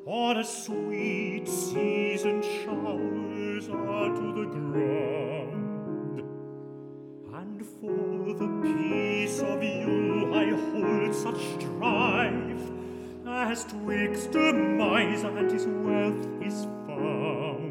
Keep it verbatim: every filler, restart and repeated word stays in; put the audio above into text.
on a sweet seasoned showers are to the ground. And for the peace of you I hold such strife, as twixt a miser and his wealth is found.